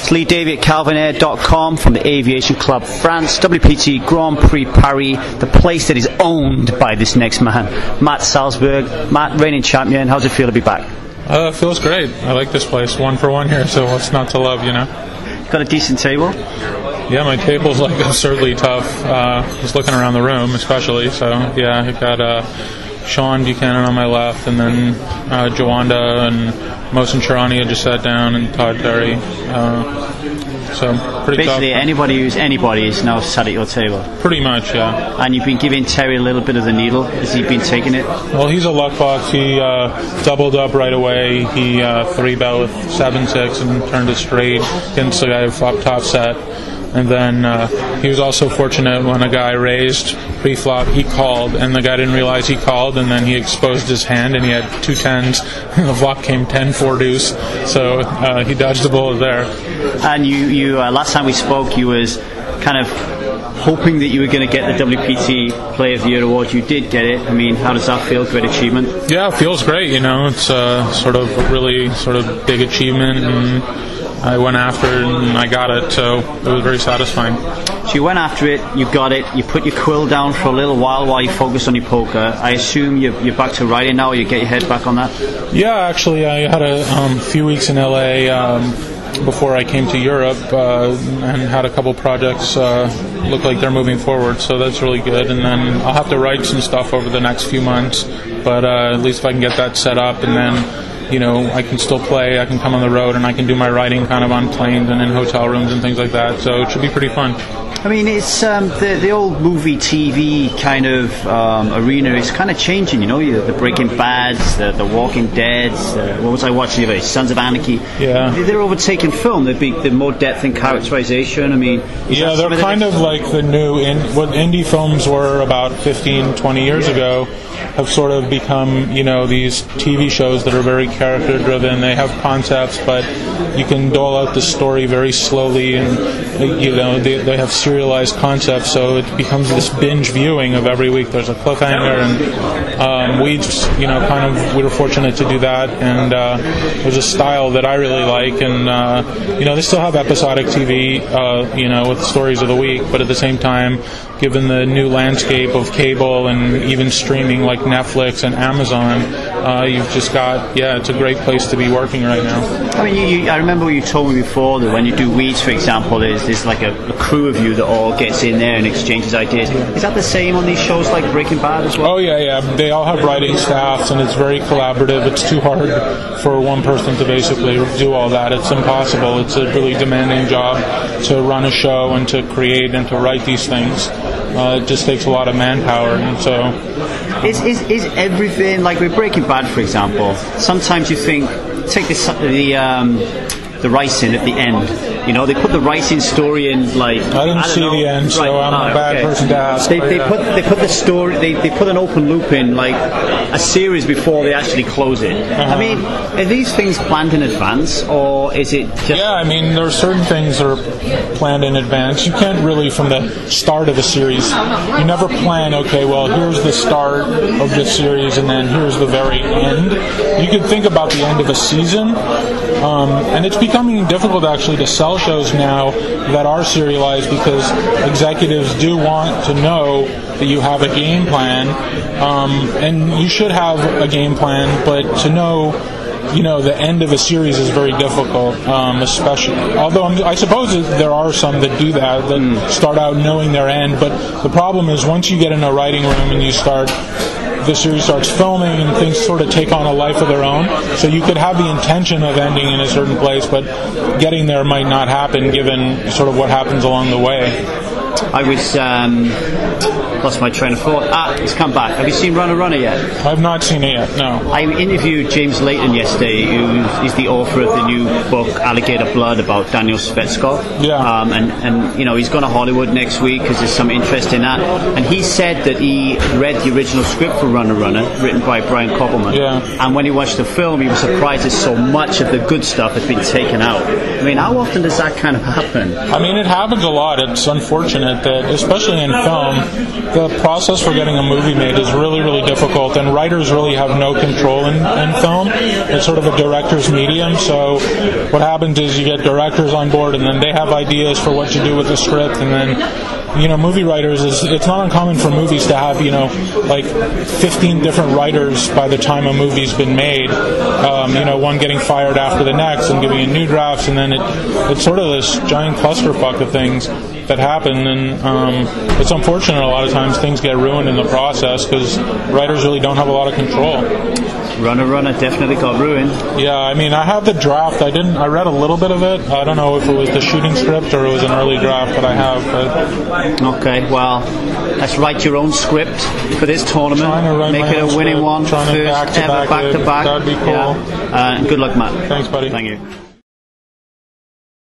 It's Lee Davey at CalvinAir.com from the Aviation Club France, WPT Grand Prix Paris, the place that is owned by this next man, Matt Salzberg. Matt, reigning champion, how's it feel to be back? Feels great. I like this place. 1 for 1 here, so what's not to love, you know? Got a decent table? Yeah, my table's like absurdly tough. Just looking around the room, especially. So yeah, I've got Sean Buchanan on my left, and then Jawanda and Mohsen Shirani had just sat down, and Todd Terry. So pretty basically tough. anybody who's anybody is now sat at your table. Pretty much, yeah. And you've been giving Terry a little bit of the needle. Has he been taking it? Well, he's a luck box. He doubled up right away. He 3-bet with 7-6 and turned it straight against the guy who up top set. And then he was also fortunate when a guy raised pre-flop, he called, and the guy didn't realize he called, and then he exposed his hand, and he had 2 10s, and the flop came 10-4 deuce, so he dodged the bullet there. And you last time we spoke, you was kind of hoping that you were going to get the WPT Player of the Year award. You did get it. I mean, how does that feel? Great achievement? Yeah, it feels great, you know. It's sort of big achievement, and I went after it and I got it, so it was very satisfying. So you went after it, you got it, you put your quill down for a little while you focused on your poker. I assume you're back to writing now, or you get your head back on that? Yeah, actually, I had a few weeks in LA before I came to Europe and had a couple projects look like they're moving forward, so that's really good. And then I'll have to write some stuff over the next few months, but at least if I can get that set up, and then you know, I can still play, I can come on the road, and I can do my writing kind of on planes and in hotel rooms and things like that, so it should be pretty fun. I mean, it's the old movie TV kind of arena is kind of changing, you know, the Breaking Bads, the Walking Deads, what was I watching today? Sons of Anarchy. Yeah. They're overtaking film. They're more depth and characterization. I mean, yeah, they're kind of like the new, what indie films were about 15, 20 years ago, have sort of become, you know, these TV shows that are very character driven. They have concepts, but you can dole out the story very slowly, and you know, they have serialized concepts, so it becomes this binge viewing of every week. There's a cliffhanger, and we were fortunate to do that, and it was a style that I really like. And you know, they still have episodic TV, you know, with stories of the week, but at the same time, given the new landscape of cable and even streaming like Netflix and Amazon, you've just got, it's a great place to be working right now. I mean, I remember you told me before that when you do Weeds, for example, there's like a crew of you that all gets in there and exchanges ideas. Is that the same on these shows like Breaking Bad as well? Oh, yeah. They all have writing staffs, and it's very collaborative. It's too hard for one person to basically do all that. It's impossible. It's a really demanding job to run a show and to create and to write these things. It just takes a lot of manpower, and so... Is everything, like with Breaking Bad, for example, sometimes you think, take the ricing at the end. You know, they put the ricing story in, like... I didn't see the end, so I'm a bad person to ask. They put the story, they put an open loop in, like, a series before they actually close it. I mean, are these things planned in advance, or is it just... Yeah, I mean, there are certain things that are planned in advance. You can't really, from the start of a series, you never plan, okay, well, here's the start of this series, and then here's the very end. You can think about the end of a season, and it's becoming difficult, actually, to sell shows now that are serialized, because executives do want to know that you have a game plan, and you should have a game plan, but to know, you know, the end of a series is very difficult, especially, although I suppose there are some that do that start out knowing their end, but the problem is once you get in a writing room and the series starts filming and things sort of take on a life of their own. So you could have the intention of ending in a certain place, but getting there might not happen given sort of what happens along the way. I was lost my train of thought. It's come back. Have you seen Runner Runner yet? I've not seen it yet, no. I interviewed James Layton yesterday, who is the author of the new book Alligator Blood about Daniel Svetsov. Yeah. And you know, he's gone to Hollywood next week because there's some interest in that. And he said that he read the original script for Runner Runner, written by Brian Koppelman. Yeah. And when he watched the film, he was surprised that so much of the good stuff had been taken out. I mean, how often does that kind of happen? I mean, it happens a lot. It's unfortunate. unfortunate that, especially in film, the process for getting a movie made is really, really difficult, and writers really have no control in film. It's sort of a director's medium, so what happens is you get directors on board, and then they have ideas for what to do with the script, and then movie writers, it's not uncommon for movies to have, like 15 different writers by the time a movie's been made, one getting fired after the next and giving in new drafts, and then it's sort of this giant clusterfuck of things that happen, and it's unfortunate a lot of times things get ruined in the process because writers really don't have a lot of control. Runner definitely got ruined. Yeah, I mean, I have the draft. I read a little bit of it. I don't know if it was the shooting script or it was an early draft that I have. But okay, well, let's write your own script for this tournament. Make it a winning one. First ever back-to-back. That'd be cool. Yeah. Good luck, Matt. Thanks, buddy. Thank you.